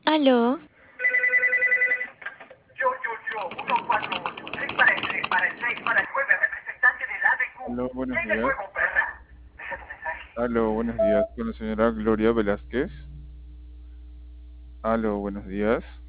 Aló, 148, para el 6, para el 9, representante del ADQ. Aló, buenos Sigue el días. juego, perra. Deja tu mensaje. Aló, buenos días con la señora Gloria Velázquez. Aló, buenos días.